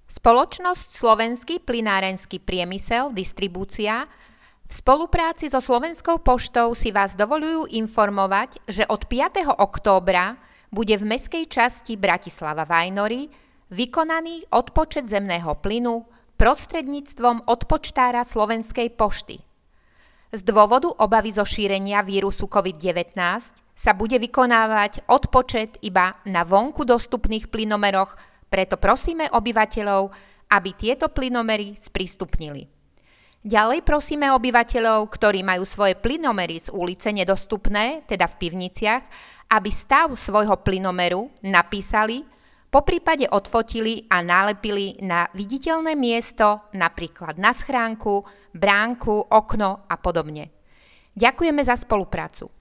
Spoločnosť Slovenský plynárenský priemysel distribúcia v spolupráci so Slovenskou poštou si vás dovoľujú informovať, že od 5. októbra bude v mestskej časti Bratislava Vajnory vykonaný odpočet zemného plynu prostredníctvom odpočtára Slovenskej pošty. Z dôvodu obavy zo šírenia vírusu COVID-19 sa bude vykonávať odpočet iba na vonku dostupných plynomeroch, preto prosíme obyvateľov, aby tieto plynomery sprístupnili. Ďalej prosíme obyvateľov, ktorí majú svoje plynomery z ulice nedostupné, teda v pivniciach, aby stav svojho plynomeru napísali, poprípade odfotili a nalepili na viditeľné miesto, napríklad na schránku, bránku, okno a podobne. Ďakujeme za spoluprácu.